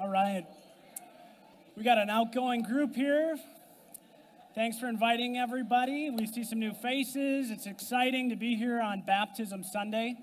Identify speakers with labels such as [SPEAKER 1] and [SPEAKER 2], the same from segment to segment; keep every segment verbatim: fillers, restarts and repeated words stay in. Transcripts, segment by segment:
[SPEAKER 1] All right. We got an outgoing group here. Thanks for inviting everybody. We see some new faces. It's exciting to be here on Baptism Sunday.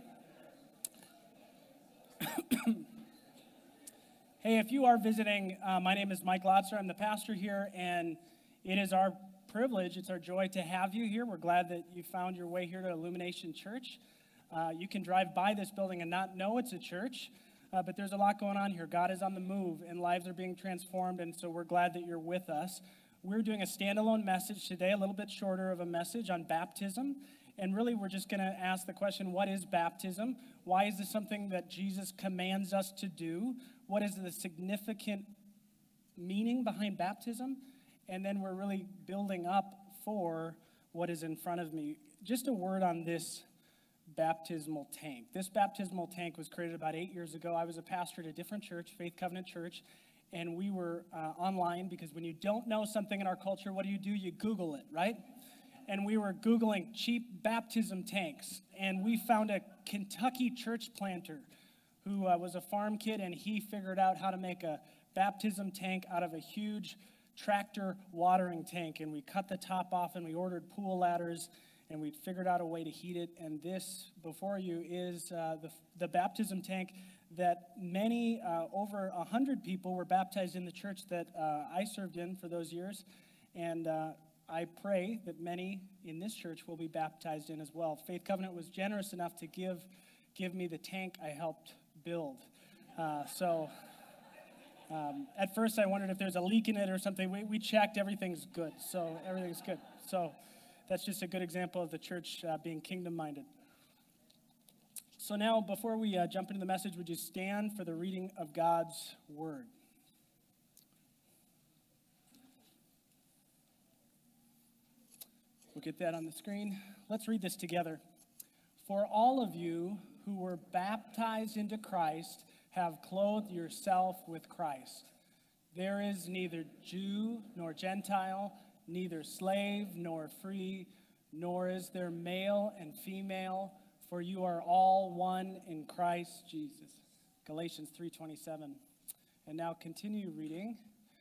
[SPEAKER 1] Hey, if you are visiting, uh, my name is Mike Lotzer. I'm the pastor here, and it is our privilege, it's our joy to have you here. We're glad that you found your way here to Illumination Church. Uh, you can drive by this building and not know it's a church, uh, but there's a lot going on here. God is on the move, and lives are being transformed, and so we're glad that you're with us. We're doing a standalone message today, a little bit shorter of a message on baptism. And really, we're just going to ask the question, what is baptism? Why is this something that Jesus commands us to do? What is the significant meaning behind baptism? And then we're really building up for what is in front of me. Just a word on this baptismal tank. This baptismal tank was created about eight years ago. I was a pastor at a different church, Faith Covenant Church, and we were uh, online because when you don't know something in our culture, what do you do? You Google it, right? And we were Googling cheap baptism tanks, and we found a Kentucky church planter who uh, was a farm kid, and he figured out how to make a baptism tank out of a huge tractor watering tank, and we cut the top off, and we ordered pool ladders, and we figured out a way to heat it. And this before you is uh, the, the baptism tank that many, uh, over one hundred people were baptized in the church that uh, I served in for those years, and uh, I pray that many in this church will be baptized in as well. Faith Covenant was generous enough to give give me the tank I helped build. Uh, so um, at first I wondered if there's a leak in it or something. We, we checked, everything's good. So everything's good. So that's just a good example of the church uh, being kingdom-minded. So now, before we uh, jump into the message, would you stand for the reading of God's word? We'll get that on the screen. Let's read this together. For all of you who were baptized into Christ have clothed yourself with Christ. There is neither Jew nor Gentile, neither slave nor free, nor is there male and female, for you are all one in Christ Jesus. Galatians three twenty-seven. And now continue reading.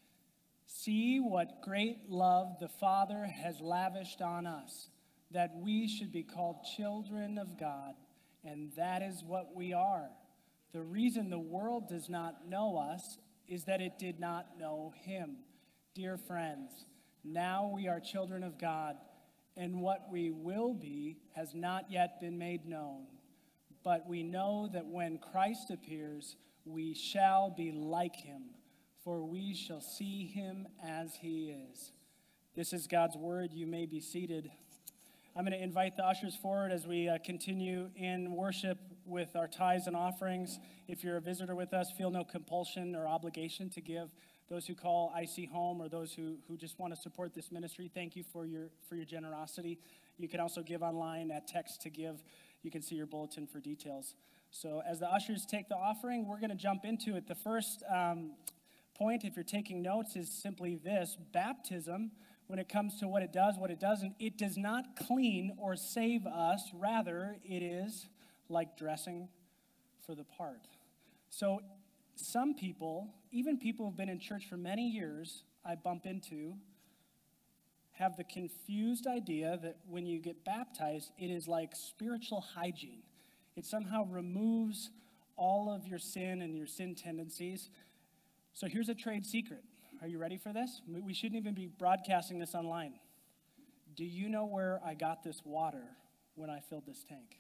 [SPEAKER 1] See what great love the Father has lavished on us, that we should be called children of God, and that is what we are. The reason the world does not know us is that it did not know him. Dear friends, now we are children of God, and what we will be has not yet been made known. But we know that when Christ appears, we shall be like him, for we shall see him as he is. This is God's word. You may be seated. I'm going to invite the ushers forward as we uh, continue in worship with our tithes and offerings. If you're a visitor with us, feel no compulsion or obligation to give. Those who call I C home or those who, who just want to support this ministry, thank you for your, for your generosity. You can also give online at text to give. You can see your bulletin for details. So as the ushers take the offering, we're going to jump into it. The first um, point, if you're taking notes, is simply this. Baptism, when it comes to what it does, what it doesn't, it does not clean or save us. Rather, it is like dressing for the part. So some people, even people who've been in church for many years, I bump into, have the confused idea that when you get baptized, it is like spiritual hygiene. It somehow removes all of your sin and your sin tendencies. So here's a trade secret. Are you ready for this? We shouldn't even be broadcasting this online. Do you know where I got this water when I filled this tank?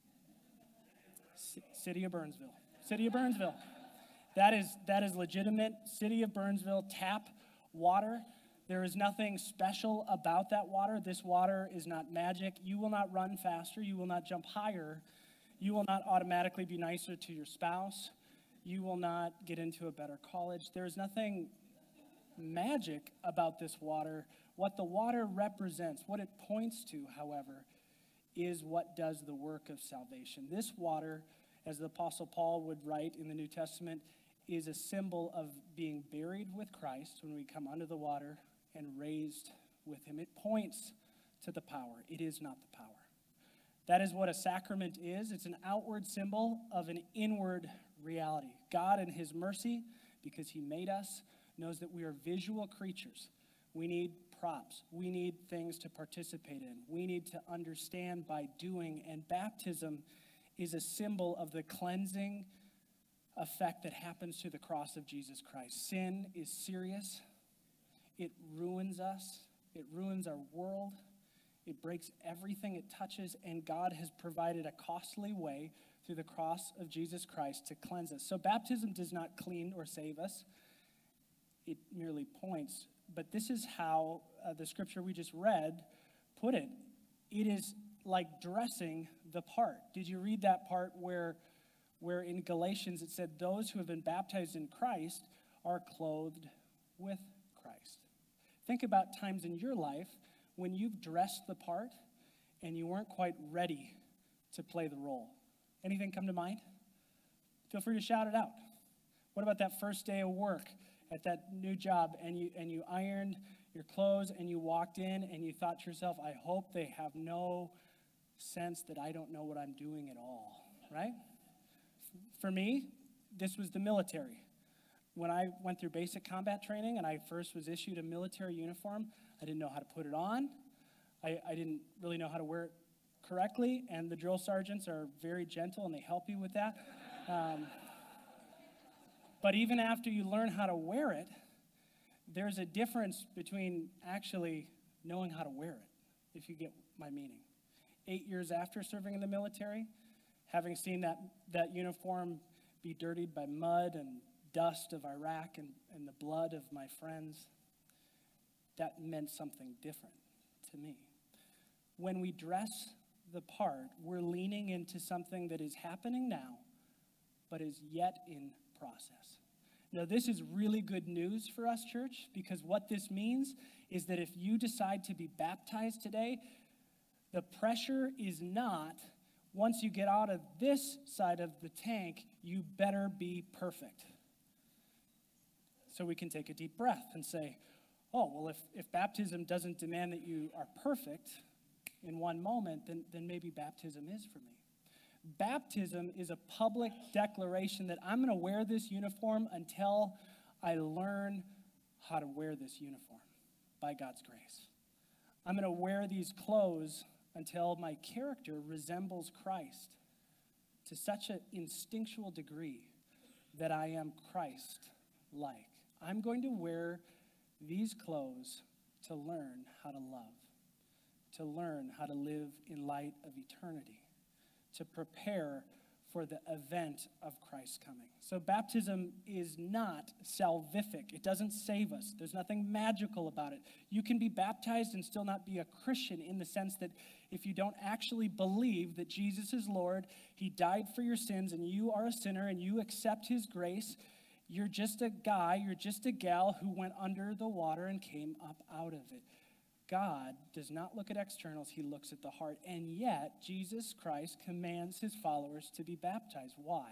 [SPEAKER 1] C- City of Burnsville. City of Burnsville. That is, that is legitimate City of Burnsville tap water. There is nothing special about that water. This water is not magic. You will not run faster. You will not jump higher. You will not automatically be nicer to your spouse. You will not get into a better college. There is nothing magic about this water. What the water represents, what it points to, however, is what does the work of salvation. This water, as the Apostle Paul would write in the New Testament, is a symbol of being buried with Christ when we come under the water and raised with him. It points to the power. It is not the power. That is what a sacrament is. It's an outward symbol of an inward reality. God in his mercy because he made us, knows that we are visual creatures. We need props. We need things to participate in. We need to understand by doing, and baptism is a symbol of the cleansing effect that happens through the cross of Jesus Christ. Sin is serious. It ruins us. It ruins our world. It breaks everything it touches, and God has provided a costly way through the cross of Jesus Christ to cleanse us. So baptism does not clean or save us. It merely points. But this is how uh, the scripture we just read put it. It is like dressing the part. Did you read that part where, where in Galatians it said, those who have been baptized in Christ are clothed with Christ? Think about times in your life when you've dressed the part and you weren't quite ready to play the role. Anything come to mind? Feel free to shout it out. What about that first day of work at that new job, and you and you ironed your clothes and you walked in and you thought to yourself, I hope they have no sense that I don't know what I'm doing at all, right? For me, this was the military. When I went through basic combat training and I first was issued a military uniform, I didn't know how to put it on. I, I didn't really know how to wear it correctly, and the drill sergeants are very gentle and they help you with that. Um, but even after you learn how to wear it, there's a difference between actually knowing how to wear it, if you get my meaning. Eight years after serving in the military, having seen that, that uniform be dirtied by mud and dust of Iraq and, and the blood of my friends, that meant something different to me. When we dress the part, we're leaning into something that is happening now, but is yet in process. Now, this is really good news for us, church, because what this means is that if you decide to be baptized today, the pressure is not, once you get out of this side of the tank, you better be perfect. So we can take a deep breath and say, oh, well, if, if baptism doesn't demand that you are perfect in one moment, then, then maybe baptism is for me. Baptism is a public declaration that I'm going to wear this uniform until I learn how to wear this uniform by God's grace. I'm going to wear these clothes until my character resembles Christ to such an instinctual degree that I am Christ-like. I'm going to wear these clothes to learn how to love, to learn how to live in light of eternity, to prepare for the event of Christ's coming. So baptism is not salvific. It doesn't save us. There's nothing magical about it. You can be baptized and still not be a Christian, in the sense that if you don't actually believe that Jesus is Lord, he died for your sins, and you are a sinner, and you accept his grace, you're just a guy, you're just a gal who went under the water and came up out of it. God does not look at externals, he looks at the heart. And yet, Jesus Christ commands his followers to be baptized. Why?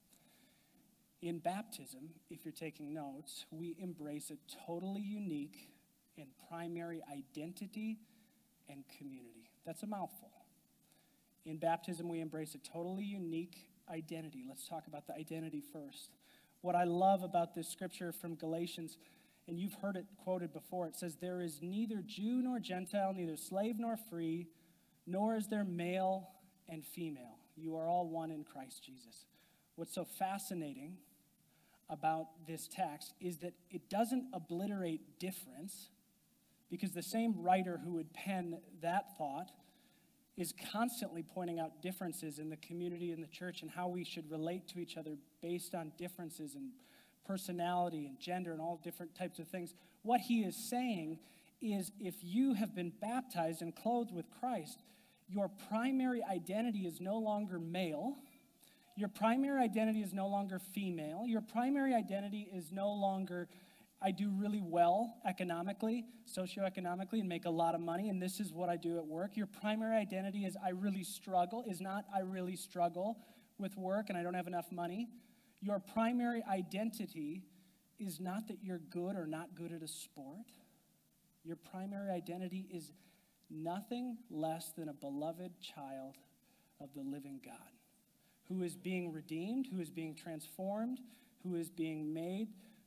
[SPEAKER 1] In baptism, if you're taking notes, we embrace a totally unique and primary identity and community. That's a mouthful. In baptism, we embrace a totally unique identity. Let's talk about the identity first. What I love about this scripture from Galatians, and you've heard it quoted before, it says, there is neither Jew nor Gentile, neither slave nor free, nor is there male and female. You are all one in Christ Jesus. What's so fascinating about this text is that it doesn't obliterate difference, because the same writer who would pen that thought is constantly pointing out differences in the community and the church and how we should relate to each other based on differences in personality and gender and all different types of things. What he is saying is, if you have been baptized and clothed with Christ, your primary identity is no longer male. Your primary identity is no longer female. Your primary identity is no longer, I do really well economically, socioeconomically, and make a lot of money, and this is what I do at work. Your primary identity is I really struggle, is not I really struggle with work and I don't have enough money. Your primary identity is not that you're good or not good at a sport. Your primary identity is nothing less than a beloved child of the living God, who is being redeemed, who is being transformed, who is being made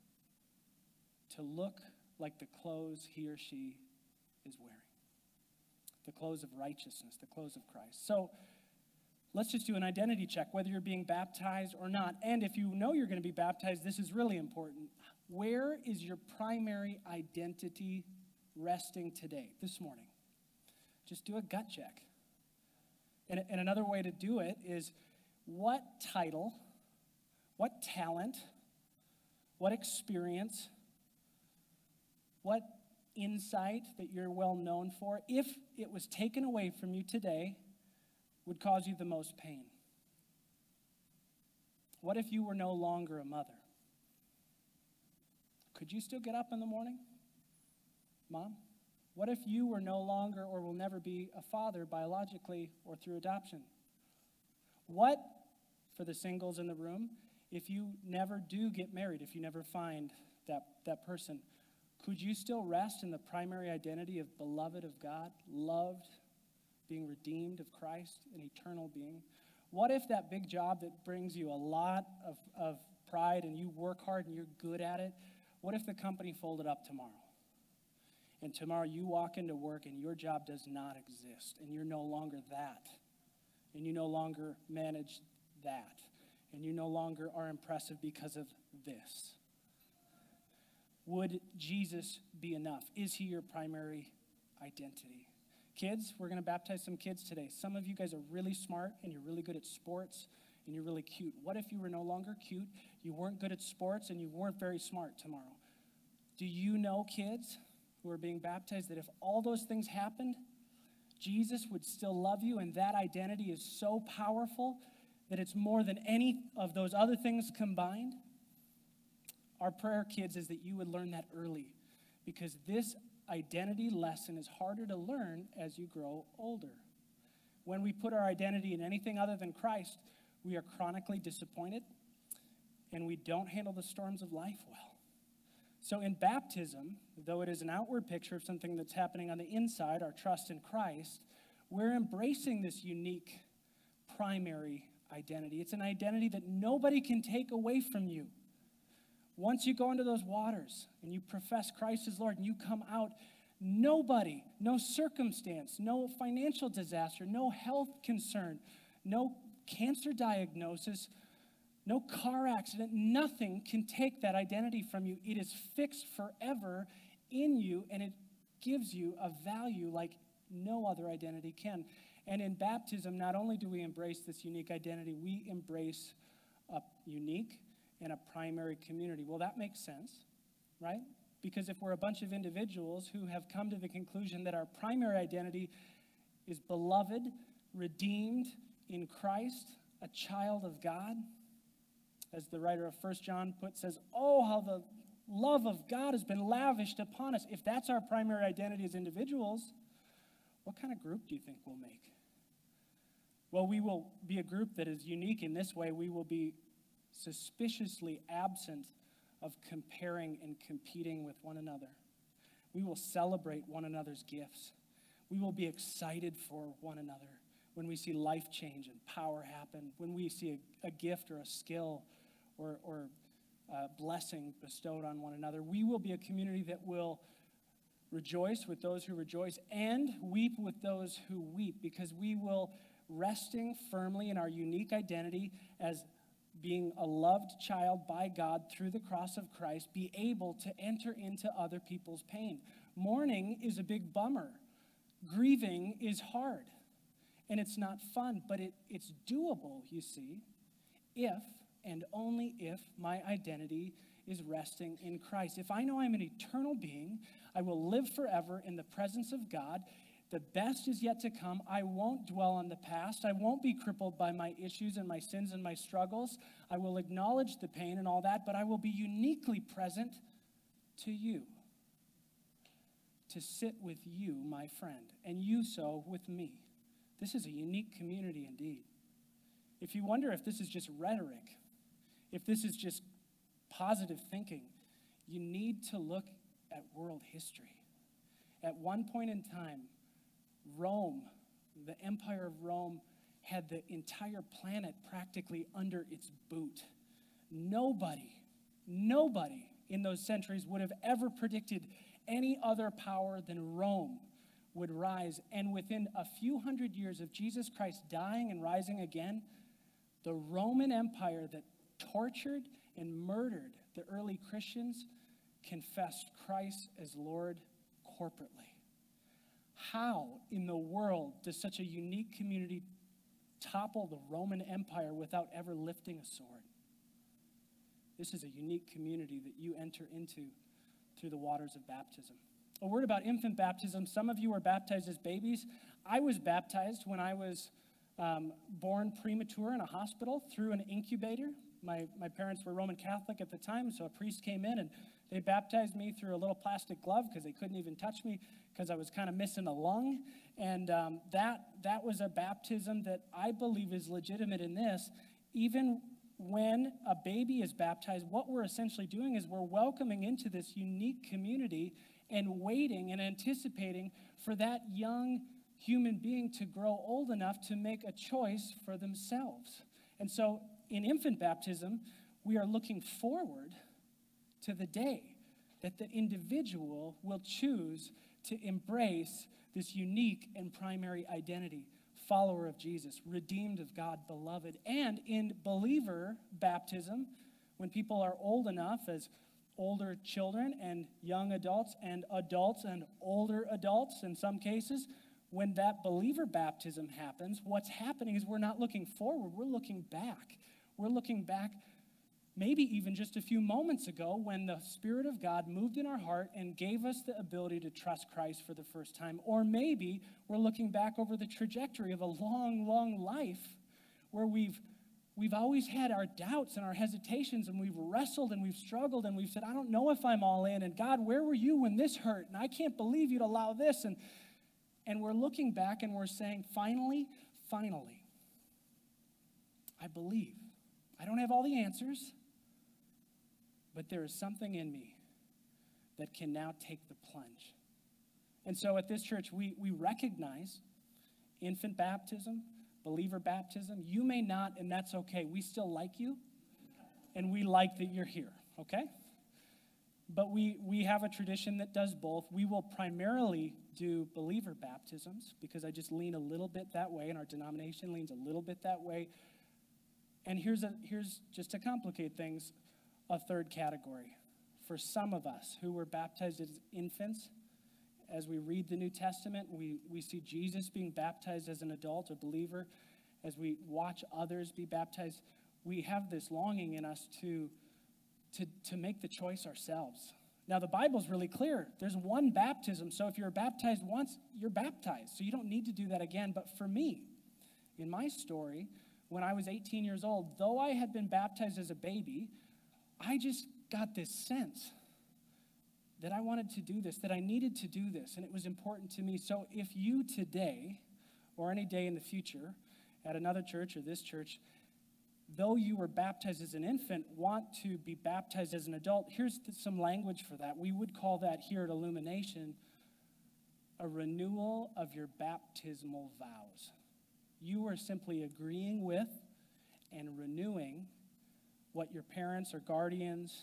[SPEAKER 1] to look like the clothes he or she is wearing. The clothes of righteousness, the clothes of Christ. So let's just do an identity check, whether you're being baptized or not. And if you know you're going to be baptized, this is really important. Where is your primary identity resting today, this morning? Just do a gut check. And, and another way to do it is, what title, what talent, what experience, what insight that you're well known for, if it was taken away from you today, would cause you the most pain? What if you were no longer a mother? Could you still get up in the morning, Mom? What if you were no longer or will never be a father biologically or through adoption? What, for the singles in the room, if you never do get married, if you never find that, that person, could you still rest in the primary identity of beloved of God, loved, being redeemed of Christ, an eternal being? What if that big job that brings you a lot of, of pride and you work hard and you're good at it, what if the company folded up tomorrow? And tomorrow you walk into work and your job does not exist and you're no longer that. And you no longer manage that. And you no longer are impressive because of this. Would Jesus be enough? Is he your primary identity? Kids, we're going to baptize some kids today. Some of you guys are really smart and you're really good at sports and you're really cute. What if you were no longer cute, you weren't good at sports, and you weren't very smart tomorrow? Do you know, kids who are being baptized, that if all those things happened, Jesus would still love you, and that identity is so powerful that it's more than any of those other things combined? Our prayer, kids, is that you would learn that early, because this identity lesson is harder to learn as you grow older. When we put our identity in anything other than Christ, we are chronically disappointed, and we don't handle the storms of life well. So in baptism, though it is an outward picture of something that's happening on the inside, our trust in Christ, we're embracing this unique primary identity. It's an identity that nobody can take away from you. Once you go into those waters and you profess Christ as Lord and you come out, nobody, no circumstance, no financial disaster, no health concern, no cancer diagnosis, no car accident, nothing can take that identity from you. It is fixed forever in you, and it gives you a value like no other identity can. And in baptism, not only do we embrace this unique identity, we embrace a unique and a primary community. Well, that makes sense, right? Because if we're a bunch of individuals who have come to the conclusion that our primary identity is beloved, redeemed in Christ, a child of God, as the writer of First John put, says, oh, how the love of God has been lavished upon us. If that's our primary identity as individuals, what kind of group do you think we'll make? Well, we will be a group that is unique in this way. We will be suspiciously absent of comparing and competing with one another. We will celebrate one another's gifts. We will be excited for one another when we see life change and power happen, when we see a, a gift or a skill or, or a blessing bestowed on one another. We will be a community that will rejoice with those who rejoice and weep with those who weep, because we will, resting firmly in our unique identity as being a loved child by God through the cross of Christ, be able to enter into other people's pain. Mourning is a big bummer. Grieving is hard. And it's not fun, but it, it's doable, you see, if and only if my identity is resting in Christ. If I know I'm an eternal being, I will live forever in the presence of God. The best is yet to come. I won't dwell on the past. I won't be crippled by my issues and my sins and my struggles. I will acknowledge the pain and all that, but I will be uniquely present to you, to sit with you, my friend, and you so with me. This is a unique community indeed. If you wonder if this is just rhetoric, if this is just positive thinking, you need to look at world history. At one point in time, Rome, the Empire of Rome, had the entire planet practically under its boot. Nobody, nobody in those centuries would have ever predicted any other power than Rome would rise. And within a few hundred years of Jesus Christ dying and rising again, the Roman Empire that tortured and murdered the early Christians confessed Christ as Lord corporately. How in the world does such a unique community topple the Roman Empire without ever lifting a sword? This is a unique community that you enter into through the waters of baptism. A word about infant baptism. Some of you were baptized as babies. I was baptized when I was um, born premature in a hospital through an incubator. My, my parents were Roman Catholic at the time, so a priest came in and they baptized me through a little plastic glove because they couldn't even touch me because I was kind of missing a lung. And um, that, that was a baptism that I believe is legitimate in this. Even when a baby is baptized, what we're essentially doing is we're welcoming into this unique community and waiting and anticipating for that young human being to grow old enough to make a choice for themselves. And so in infant baptism, we are looking forward to the day that the individual will choose to embrace this unique and primary identity, follower of Jesus, redeemed of God, beloved. And in believer baptism, when people are old enough as older children and young adults and adults and older adults in some cases, when that believer baptism happens, what's happening is we're not looking forward, we're looking back. We're looking back maybe even just a few moments ago when the Spirit of God moved in our heart and gave us the ability to trust Christ for the first time. Or maybe we're looking back over the trajectory of a long, long life where we've we've always had our doubts and our hesitations, and we've wrestled and we've struggled and we've said, I don't know if I'm all in, and God, where were you when this hurt? And I can't believe you'd allow this. And, and we're looking back and we're saying, finally, finally, I believe. I don't have all the answers, but there is something in me that can now take the plunge. And so at this church, we, we recognize infant baptism, believer baptism. You may not, and that's okay. We still like you, and we like that you're here, okay? But we, we have a tradition that does both. We will primarily do believer baptisms because I just lean a little bit that way, and our denomination leans a little bit that way. And here's, a, here's just to complicate things, a third category. For some of us who were baptized as infants, as we read the New Testament, we, we see Jesus being baptized as an adult, a believer. As we watch others be baptized, we have this longing in us to, to, to make the choice ourselves. Now, the Bible's really clear. There's one baptism, so if you're baptized once, you're baptized. So you don't need to do that again. But for me, in my story, when I was eighteen years old, though I had been baptized as a baby, I just got this sense that I wanted to do this, that I needed to do this, and it was important to me. So if you today, or any day in the future, at another church or this church, though you were baptized as an infant, want to be baptized as an adult, here's some language for that. We would call that here at Illumination a renewal of your baptismal vows. You are simply agreeing with and renewing what your parents or guardians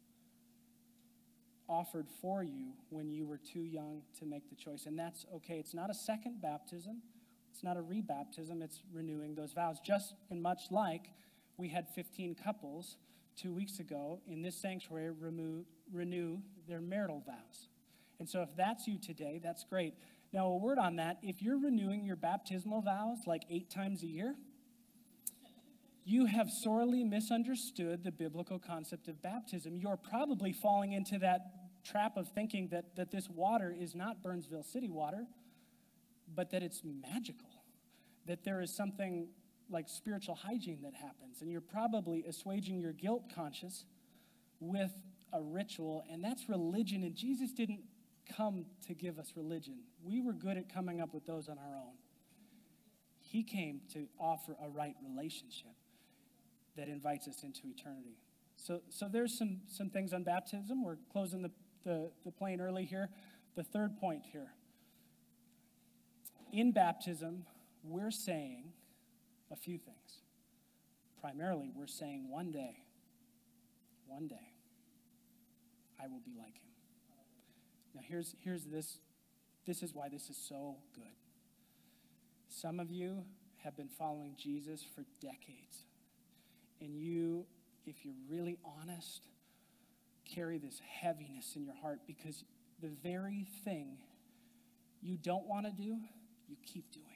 [SPEAKER 1] offered for you when you were too young to make the choice. And that's okay. It's not a second baptism. It's not a rebaptism. It's renewing those vows. Just and much like we had fifteen couples two weeks ago in this sanctuary remove, renew their marital vows. And so if that's you today, that's great. Now, a word on that. If you're renewing your baptismal vows like eight times a year, you have sorely misunderstood the biblical concept of baptism. You're probably falling into that trap of thinking that, that this water is not Burnsville city water, but that it's magical, that there is something like spiritual hygiene that happens. And you're probably assuaging your guilt conscience with a ritual, and that's religion. And Jesus didn't come to give us religion. We were good at coming up with those on our own. He came to offer a right relationship that invites us into eternity. So so there's some, some things on baptism. We're closing the, the, the plane early here. The third point here. In baptism, we're saying a few things. Primarily, we're saying one day, one day, I will be like him. Now here's, here's this. This is why this is so good. Some of you have been following Jesus for decades. And you, if you're really honest, carry this heaviness in your heart because the very thing you don't want to do, you keep doing.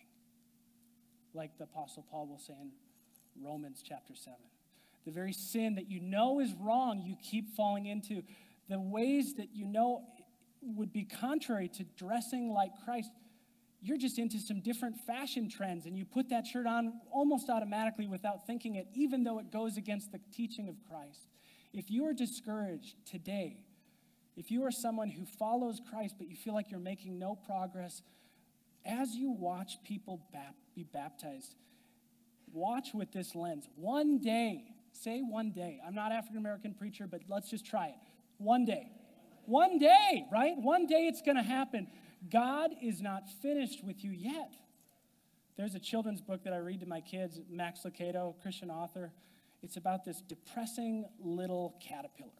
[SPEAKER 1] Like the Apostle Paul will say in Romans chapter seven. The very sin that you know is wrong, you keep falling into. The ways that you know would be contrary to dressing like Christ, you're just into some different fashion trends, and you put that shirt on almost automatically without thinking it, even though it goes against the teaching of Christ. If you are discouraged today, if you are someone who follows Christ, but you feel like you're making no progress, as you watch people bap- be baptized, watch with this lens. One day, say one day. I'm not African-American preacher, but let's just try it. One day. One day, right? One day it's going to happen. God is not finished with you yet. There's a children's book that I read to my kids, Max Lucado, Christian author. It's about this depressing little caterpillar.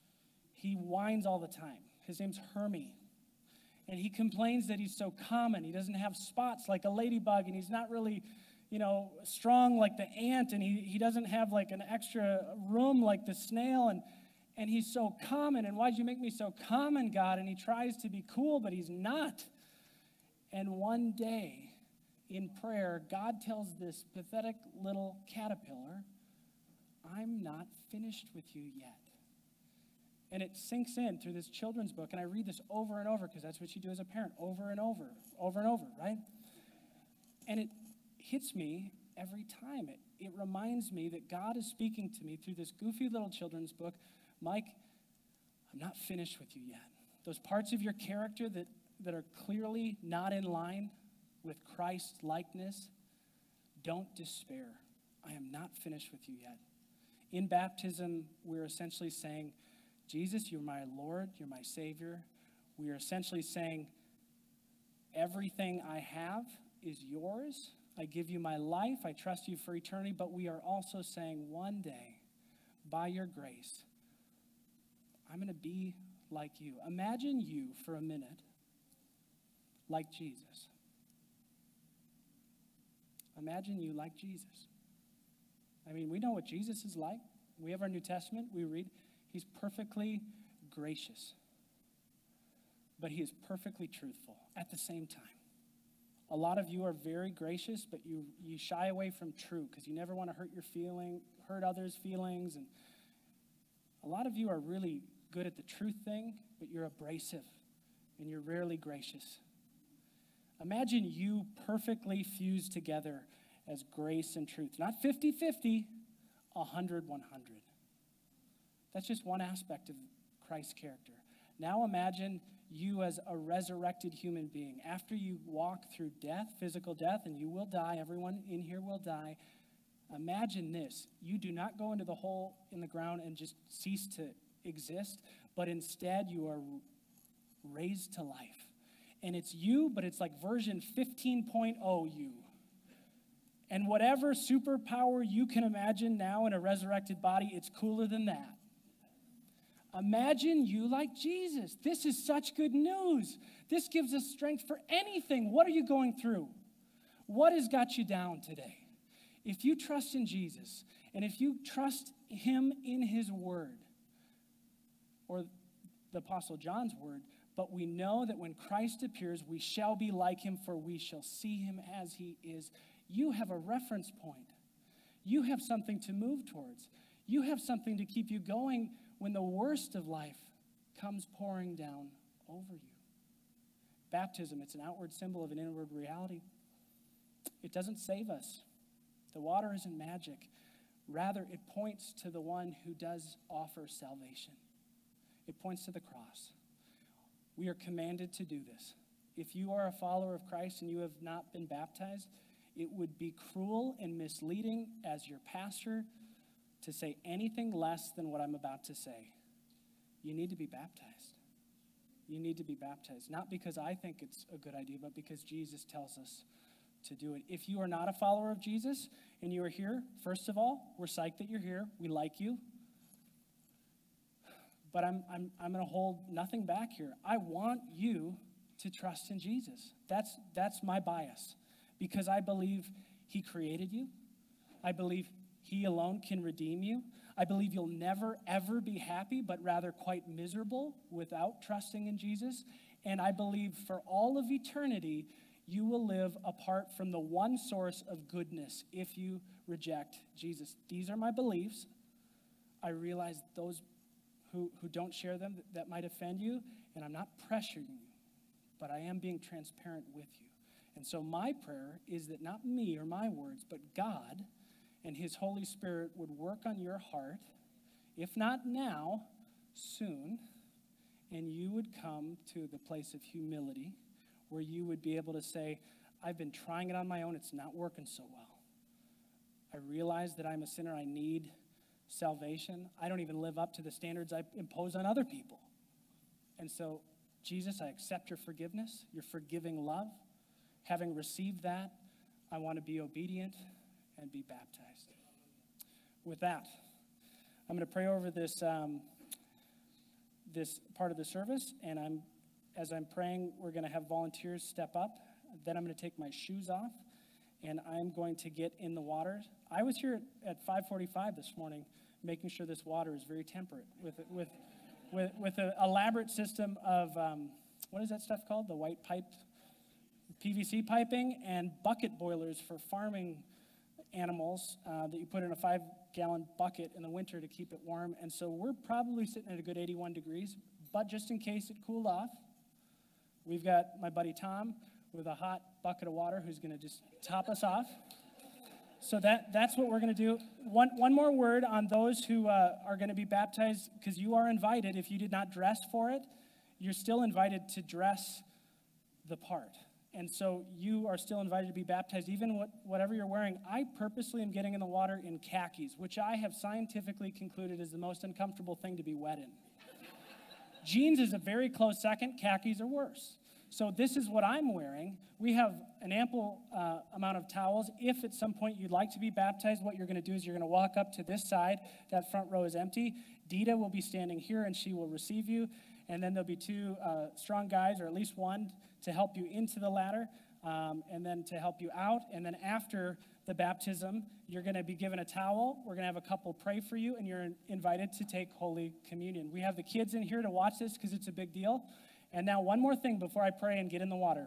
[SPEAKER 1] He whines all the time. His name's Hermie. And he complains that he's so common. He doesn't have spots like a ladybug, and he's not really, you know, strong like the ant, and he, he doesn't have like an extra room like the snail, and And he's so common. And why'd you make me so common, God? And he tries to be cool, but he's not. And one day in prayer, God tells this pathetic little caterpillar, I'm not finished with you yet. And it sinks in through this children's book. And I read this over and over because that's what you do as a parent, over and over, over and over, right? And it hits me every time. It, it reminds me that God is speaking to me through this goofy little children's book. Mike, I'm not finished with you yet. Those parts of your character that, that are clearly not in line with Christ's likeness, don't despair. I am not finished with you yet. In baptism, we're essentially saying, Jesus, you're my Lord, you're my Savior. We are essentially saying, everything I have is yours. I give you my life. I trust you for eternity. But we are also saying, one day, by your grace, I'm going to be like you. Imagine you for a minute like Jesus. Imagine you like Jesus. I mean, we know what Jesus is like. We have our New Testament. We read, he's perfectly gracious. But he is perfectly truthful at the same time. A lot of you are very gracious, but you, you shy away from true because you never want to hurt your feeling, hurt others' feelings. And a lot of you are really good at the truth thing, but you're abrasive and you're rarely gracious. Imagine you perfectly fused together as grace and truth. Not fifty-fifty, one hundred one hundred. That's just one aspect of Christ's character. Now imagine you as a resurrected human being. After you walk through death, physical death, and you will die, everyone in here will die. Imagine this. You do not go into the hole in the ground and just cease to exist, but instead you are raised to life. And it's you, but it's like version fifteen point oh you. And whatever superpower you can imagine now in a resurrected body, it's cooler than that. Imagine you like Jesus. This is such good news. This gives us strength for anything. What are you going through? What has got you down today? If you trust in Jesus, and if you trust him in his word, or the Apostle John's word, but we know that when Christ appears, we shall be like him, for we shall see him as he is. You have a reference point. You have something to move towards. You have something to keep you going when the worst of life comes pouring down over you. Baptism, it's an outward symbol of an inward reality. It doesn't save us. The water isn't magic. Rather, it points to the one who does offer salvation. It points to the cross. We are commanded to do this. If you are a follower of Christ and you have not been baptized, it would be cruel and misleading as your pastor to say anything less than what I'm about to say. You need to be baptized. You need to be baptized. Not because I think it's a good idea, but because Jesus tells us to do it. If you are not a follower of Jesus and you are here, first of all, we're psyched that you're here. We like you. but I'm, I'm, I'm going to hold nothing back here. I want you to trust in Jesus. That's, that's my bias, because I believe he created you. I believe he alone can redeem you. I believe you'll never, ever be happy, but rather quite miserable without trusting in Jesus. And I believe for all of eternity, you will live apart from the one source of goodness if you reject Jesus. These are my beliefs. I realize those who, who don't share them, that, that might offend you, and I'm not pressuring you, but I am being transparent with you. And so my prayer is that not me or my words, but God and his Holy Spirit would work on your heart, if not now, soon, and you would come to the place of humility where you would be able to say, I've been trying it on my own, it's not working so well. I realize that I'm a sinner, I need salvation. I don't even live up to the standards I impose on other people. And so, Jesus, I accept your forgiveness, your forgiving love. Having received that, I want to be obedient and be baptized. With that, I'm going to pray over this um, this part of the service, and I'm as I'm praying, we're going to have volunteers step up. Then I'm going to take my shoes off, and I'm going to get in the water. I was here at, at five forty-five this morning, making sure this water is very temperate with with with with an elaborate system of um, what is that stuff called? The white pipe, P V C piping, and bucket boilers for farming animals uh, that you put in a five-gallon bucket in the winter to keep it warm. And so we're probably sitting at a good eighty-one degrees. But just in case it cooled off, we've got my buddy Tom with a hot bucket of water who's going to just top us off. So that that's what we're going to do. One one more word on those who uh, are going to be baptized, because you are invited. If you did not dress for it, you're still invited to dress the part. And so you are still invited to be baptized, even what, whatever you're wearing. I purposely am getting in the water in khakis, which I have scientifically concluded is the most uncomfortable thing to be wet in. Jeans is a very close second. Khakis are worse. So this is what I'm wearing. We have an ample uh, amount of towels. If at some point you'd like to be baptized, what you're going to do is you're going to walk up to this side. That front row is empty. Dita will be standing here, and she will receive you. And then there'll be two uh, strong guys, or at least one, to help you into the ladder, um, and then to help you out. And then after the baptism, you're going to be given a towel. We're going to have a couple pray for you, and you're invited to take Holy Communion. We have the kids in here to watch this because it's a big deal. And now one more thing before I pray and get in the water.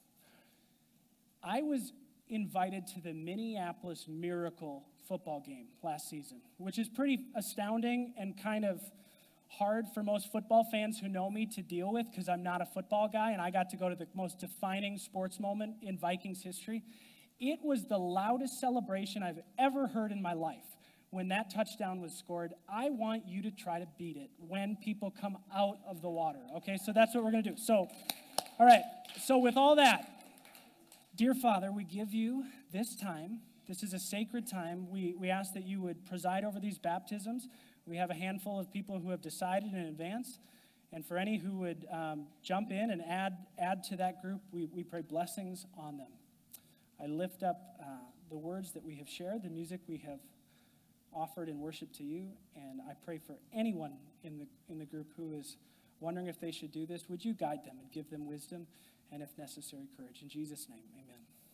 [SPEAKER 1] I was invited to the Minneapolis Miracle football game last season, which is pretty astounding and kind of hard for most football fans who know me to deal with, because I'm not a football guy, and I got to go to the most defining sports moment in Vikings history. It was the loudest celebration I've ever heard in my life when that touchdown was scored. I want you to try to beat it when people come out of the water, okay? So that's what we're going to do. So, all right, so with all that, dear Father, we give you this time. This is a sacred time. We, we ask that you would preside over these baptisms. We have a handful of people who have decided in advance. And for any who would um, jump in and add add to that group, we, we pray blessings on them. I lift up uh, the words that we have shared, the music we have offered in worship to you, and I pray for anyone in the in the group who is wondering if they should do this. Would you guide them and give them wisdom and, if necessary, courage? In Jesus' name, amen.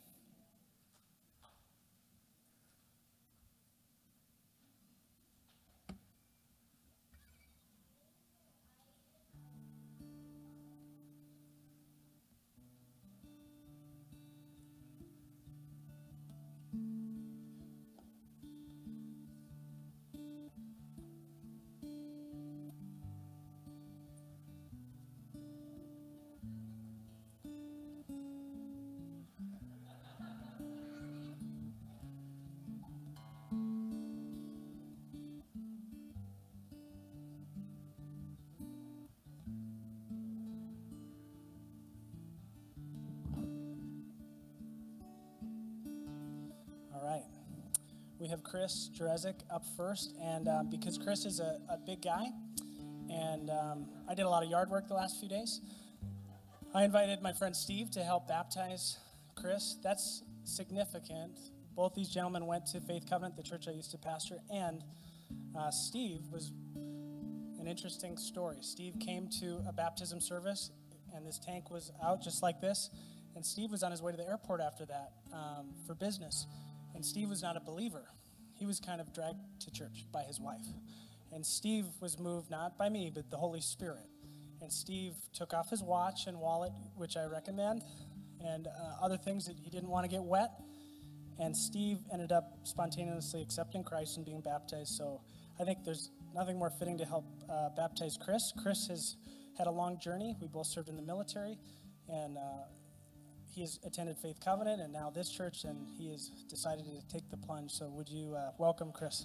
[SPEAKER 1] We have Chris Drezik up first, and um, because Chris is a, a big guy, and um, I did a lot of yard work the last few days, I invited my friend Steve to help baptize Chris. That's significant. Both these gentlemen went to Faith Covenant, the church I used to pastor, and uh, Steve was an interesting story. Steve came to a baptism service, and this tank was out just like this, and Steve was on his way to the airport after that um, for business, and Steve was not a believer. He was kind of dragged to church by his wife, and Steve was moved not by me, but the Holy Spirit, and Steve took off his watch and wallet, which I recommend, and uh, other things that he didn't want to get wet, and Steve ended up spontaneously accepting Christ and being baptized. So I think there's nothing more fitting to help uh, baptize Chris. Chris has had a long journey. We both served in the military, and uh, he has attended Faith Covenant and now this church, and he has decided to take the plunge. So would you uh, welcome Chris?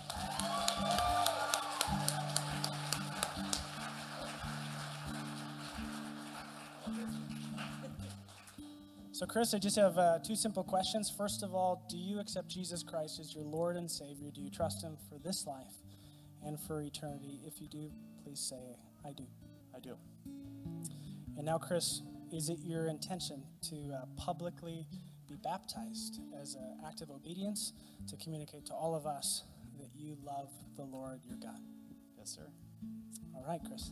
[SPEAKER 1] So Chris, I just have uh, two simple questions. First of all, do you accept Jesus Christ as your Lord and Savior? Do you trust him for this life and for eternity? If you do, please say, I do.
[SPEAKER 2] I do.
[SPEAKER 1] And now, Chris, is it your intention to uh, publicly be baptized as an act of obedience to communicate to all of us that you love the Lord your God?
[SPEAKER 2] Yes, sir.
[SPEAKER 1] All right, Chris.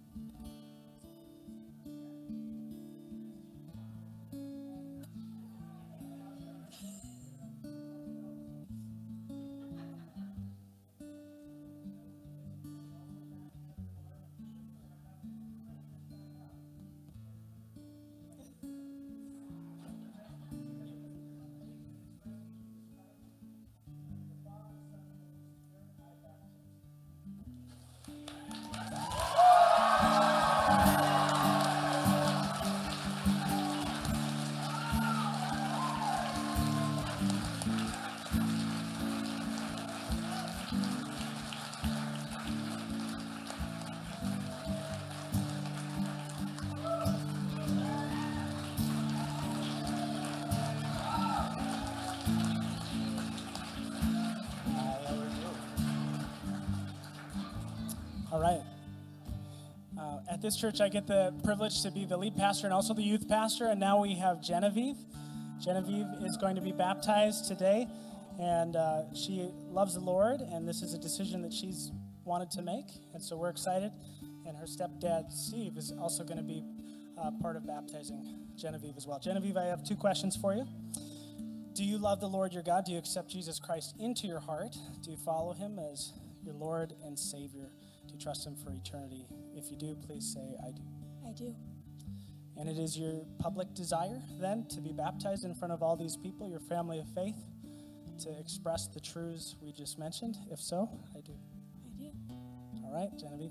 [SPEAKER 1] All right. Uh, at this church, I get the privilege to be the lead pastor and also the youth pastor, and now we have Genevieve. Genevieve is going to be baptized today, and uh, she loves the Lord, and this is a decision that she's wanted to make, and so we're excited. And her stepdad, Steve, is also going to be uh, part of baptizing Genevieve as well. Genevieve, I have two questions for you. Do you love the Lord your God? Do you accept Jesus Christ into your heart? Do you follow him as your Lord and Savior? Do you trust him for eternity? If you do, please say, I do.
[SPEAKER 3] I do.
[SPEAKER 1] And it is your public desire, then, to be baptized in front of all these people, your family of faith, to express the truths we just mentioned? If so, I do.
[SPEAKER 3] I do.
[SPEAKER 1] All right, Genevieve.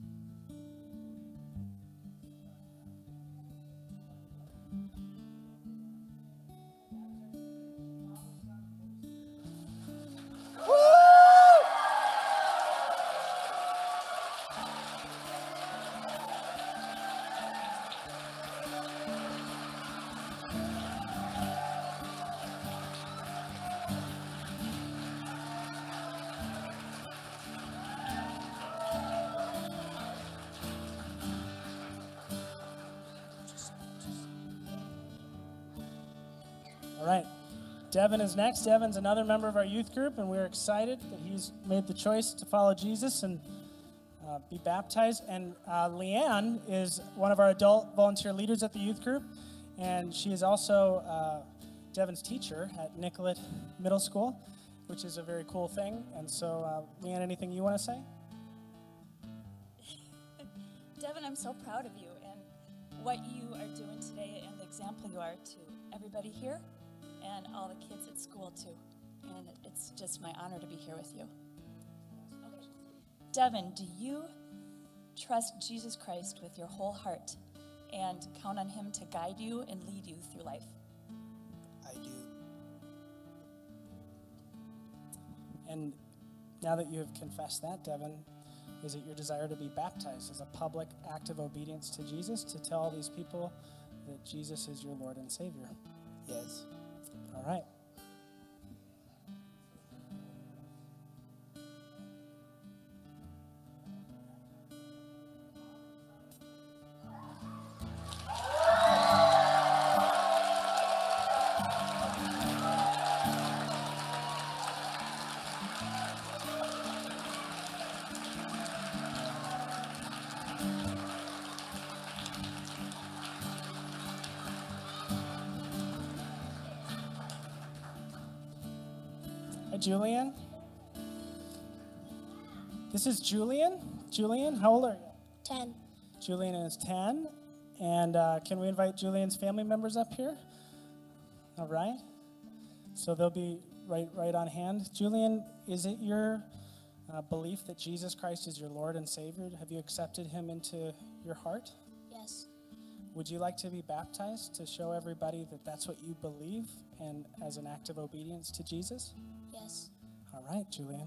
[SPEAKER 1] All right, Devin is next. Devin's another member of our youth group, and we're excited that he's made the choice to follow Jesus and uh, be baptized. And uh, Leanne is one of our adult volunteer leaders at the youth group, and she is also uh, Devin's teacher at Nicollet Middle School, which is a very cool thing. And so, uh, Leanne, anything you want to say?
[SPEAKER 3] Devin, I'm so proud of you and what you are doing today and the example you are to everybody here and all the kids at school too. And it's just my honor to be here with you. Okay. Devin, do you trust Jesus Christ with your whole heart and count on him to guide you and lead you through life?
[SPEAKER 4] I do.
[SPEAKER 1] And now that you have confessed that, Devin, is it your desire to be baptized as a public act of obedience to Jesus, to tell all these people that Jesus is your Lord and Savior?
[SPEAKER 4] Yes.
[SPEAKER 1] All right. Julian? This is Julian. Julian, how old are you?
[SPEAKER 2] ten.
[SPEAKER 1] Julian is ten. And uh, can we invite Julian's family members up here? All right. So they'll be right, right on hand. Julian, is it your uh, belief that Jesus Christ is your Lord and Savior? Have you accepted him into your heart?
[SPEAKER 2] Yes.
[SPEAKER 1] Would you like to be baptized to show everybody that that's what you believe and as an act of obedience to Jesus?
[SPEAKER 2] Yes.
[SPEAKER 1] All right, Julian.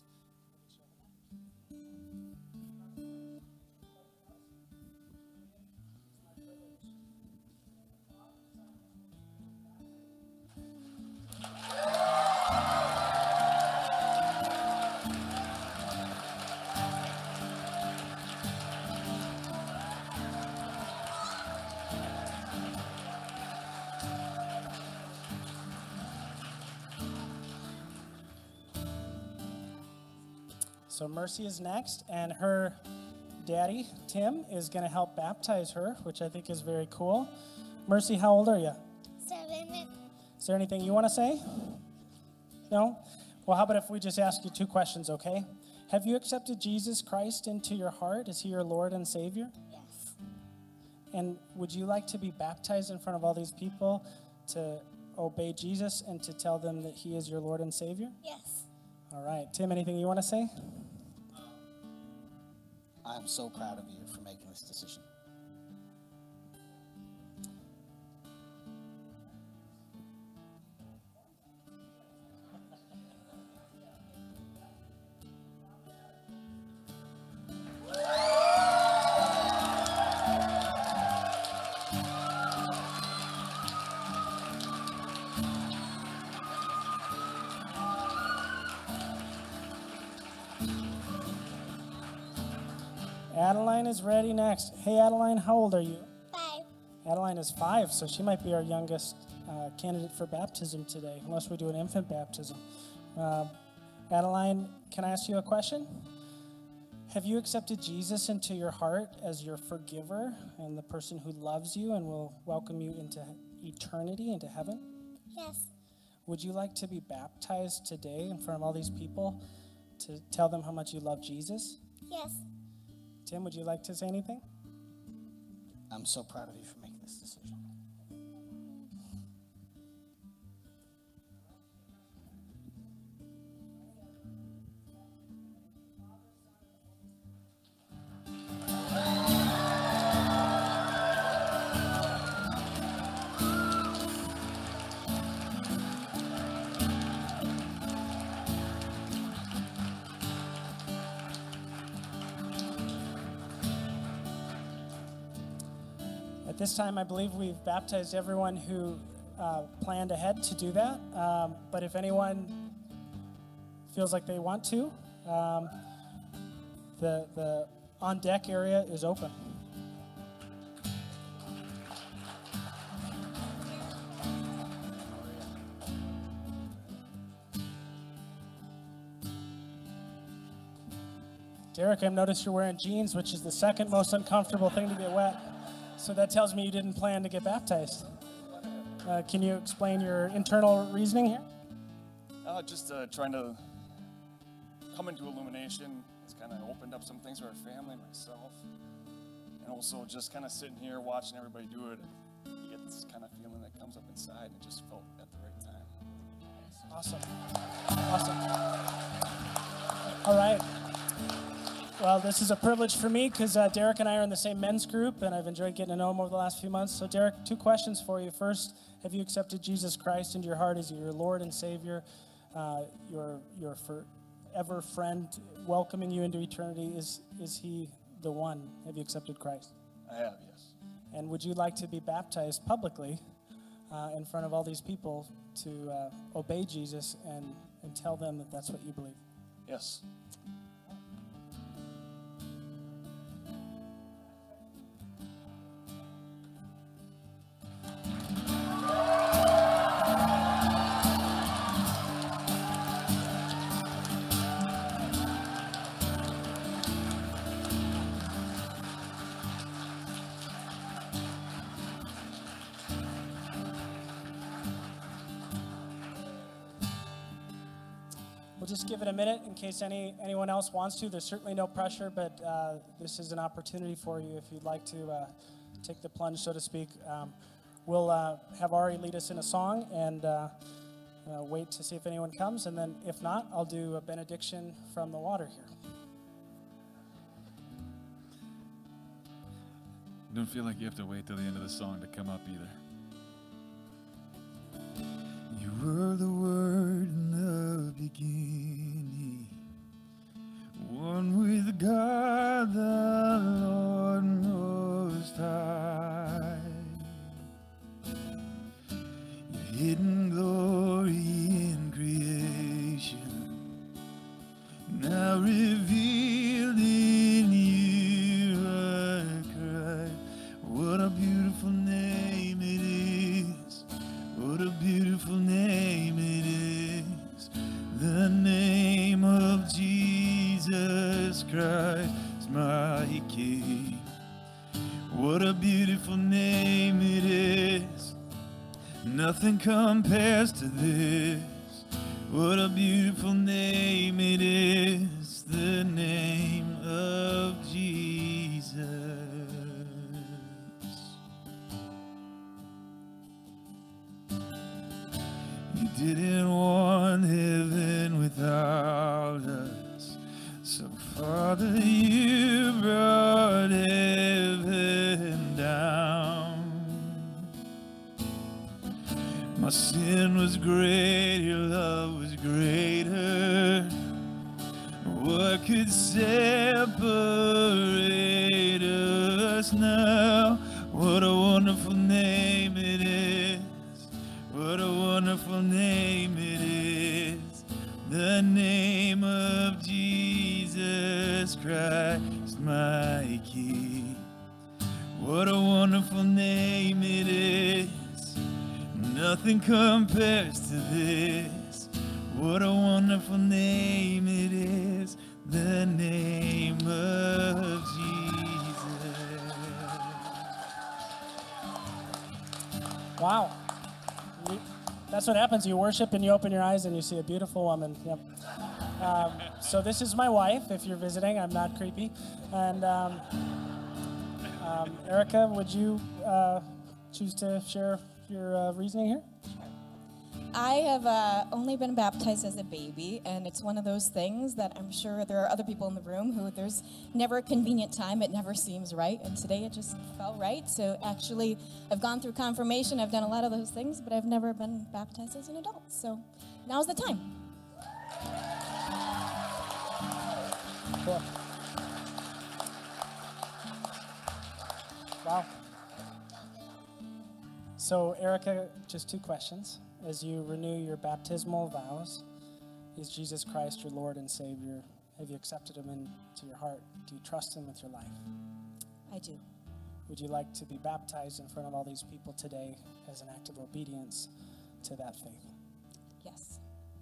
[SPEAKER 1] So Mercy is next, and her daddy, Tim, is going to help baptize her, which I think is very cool. Mercy, how old are you?
[SPEAKER 2] Seven.
[SPEAKER 1] Is there anything you want to say? No? Well, how about if we just ask you two questions, okay? Have you accepted Jesus Christ into your heart? Is he your Lord and Savior?
[SPEAKER 2] Yes.
[SPEAKER 1] And would you like to be baptized in front of all these people to obey Jesus and to tell them that he is your Lord and Savior?
[SPEAKER 2] Yes.
[SPEAKER 1] All right. Tim, anything you want to say?
[SPEAKER 4] I'm so proud of you for making this decision.
[SPEAKER 1] Adeline is ready next. Hey, Adeline, how old are you?
[SPEAKER 2] Five.
[SPEAKER 1] Adeline is five, so she might be our youngest uh, candidate for baptism today, unless we do an infant baptism. Uh, Adeline, can I ask you a question? Have you accepted Jesus into your heart as your forgiver and the person who loves you and will welcome you into eternity, into heaven?
[SPEAKER 2] Yes.
[SPEAKER 1] Would you like to be baptized today in front of all these people to tell them how much you love Jesus?
[SPEAKER 2] Yes.
[SPEAKER 1] Tim, would you like to say anything?
[SPEAKER 4] I'm so proud of you for making this decision.
[SPEAKER 1] At this time, I believe we've baptized everyone who uh, planned ahead to do that. Um, but if anyone feels like they want to, um, the, the on-deck area is open. Derek, I've noticed you're wearing jeans, which is the second most uncomfortable thing to get wet. So that tells me you didn't plan to get baptized. Uh, can you explain your internal reasoning here?
[SPEAKER 5] Uh, just uh, trying to come into Illumination. It's kind of opened up some things for our family, myself, and also just kind of sitting here watching everybody do it. You get this kind of feeling that comes up inside, and it just felt at the right time.
[SPEAKER 1] Awesome. Awesome. All right. Well, this is a privilege for me because uh, Derek and I are in the same men's group, and I've enjoyed getting to know him over the last few months. So, Derek, two questions for you. First, have you accepted Jesus Christ into your heart as your Lord and Savior, uh, your your forever friend, welcoming you into eternity? Is is He the one? Have you accepted Christ?
[SPEAKER 5] I have, yes.
[SPEAKER 1] And would you like to be baptized publicly uh, in front of all these people to uh, obey Jesus and, and tell them that that's what you believe?
[SPEAKER 5] Yes.
[SPEAKER 1] we'll just give it a minute in case any anyone else wants to. There's certainly no pressure, but uh, this is an opportunity for you if you'd like to uh, take the plunge, so to speak. Um, we'll uh, have Ari lead us in a song and uh, uh, wait to see if anyone comes, and then if not, I'll do a benediction from the water here.
[SPEAKER 6] Don't feel like you have to wait till the end of the song to come up either. You were the Word in the beginning, one with God the Lord Most High. Your hidden glory in creation, now revealed in you are Christ. What a beautiful name it is. What a beautiful name it is. The name of Jesus Christ, my King. What a beautiful name it is. Nothing compares to this. What a beautiful name it is. The name of Jesus. You didn't want heaven without us, so Father, you brought heaven down. My sin was great, your love was greater. What could separate us now? What a wonderful name it is. What a wonderful name it is. The name of Jesus Christ, my King. What a wonderful name it is. Nothing compares to this. What a wonderful name it is. The name of Jesus.
[SPEAKER 1] Wow. You- That's what happens. You worship and you open your eyes and you see a beautiful woman. Yep. Um, so this is my wife. If you're visiting, I'm not creepy. And um, um, Erica, would you uh, choose to share your uh, reasoning here?
[SPEAKER 7] I have uh, only been baptized as a baby, and it's one of those things that I'm sure there are other people in the room who there's never a convenient time. It never seems right, and today it just felt right. So actually, I've gone through confirmation. I've done a lot of those things, but I've never been baptized as an adult. So now's the time.
[SPEAKER 1] Cool. Wow. So, Erica, just two questions. As you renew your baptismal vows, is Jesus Christ your Lord and Savior? Have you accepted him into your heart? Do you trust him with your life?
[SPEAKER 7] I do.
[SPEAKER 1] Would you like to be baptized in front of all these people today as an act of obedience to that faith?
[SPEAKER 7] Yes.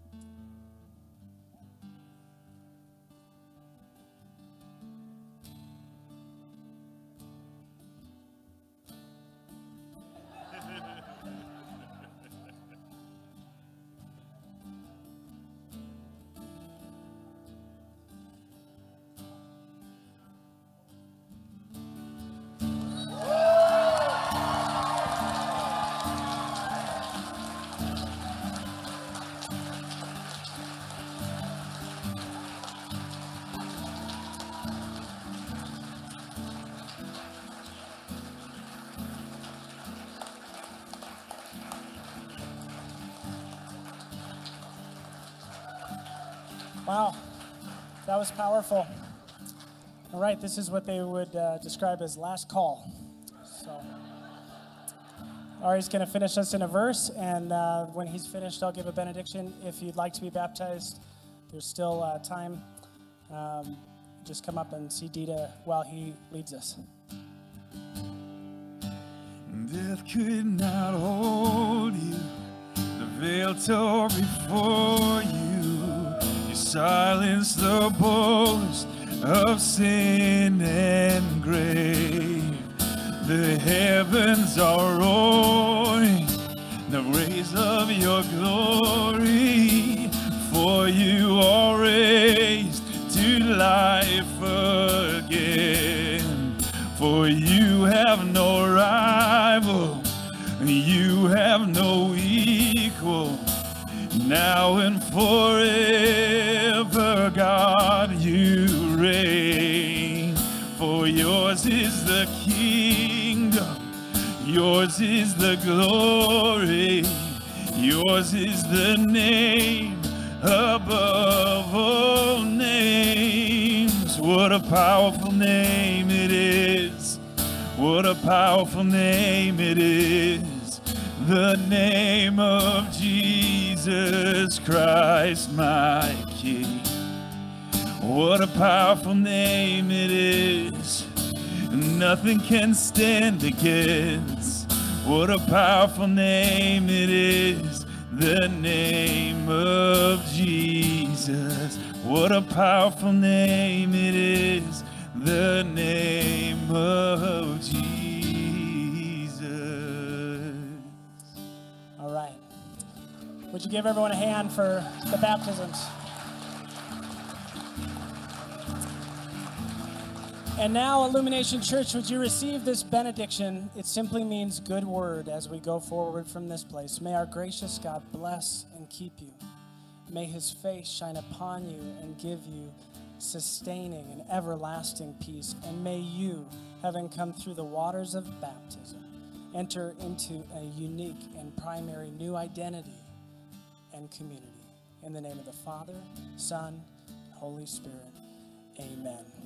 [SPEAKER 1] Wow, that was powerful. All right, this is what they would uh, describe as last call. So, Ari's going to finish us in a verse, and uh, when he's finished, I'll give a benediction. If you'd like to be baptized, there's still uh, time. Um, just come up and see Dita while he leads us.
[SPEAKER 6] Death could not hold you. The veil tore before you. You silenced the boast of sin and grave. The heavens are roaring, the rays of your glory. For you are life again. For you have no rival, you have no equal. Now and forever, God, you reign. For yours is the kingdom, yours is the glory, yours is the name above all names. What a powerful name it is. What a powerful name it is. The name of Jesus Christ, my King. What a powerful name it is. Nothing can stand against. What a powerful name it is. The name of Jesus. What a powerful name it is. The name of Jesus.
[SPEAKER 1] All right. Would you give everyone a hand for the baptisms? And now, Illumination Church, would you receive this benediction? It simply means good word as we go forward from this place. May our gracious God bless and keep you. May his face shine upon you and give you sustaining and everlasting peace. And may you, having come through the waters of baptism, enter into a unique and primary new identity and community. In the name of the Father, Son, and Holy Spirit, amen.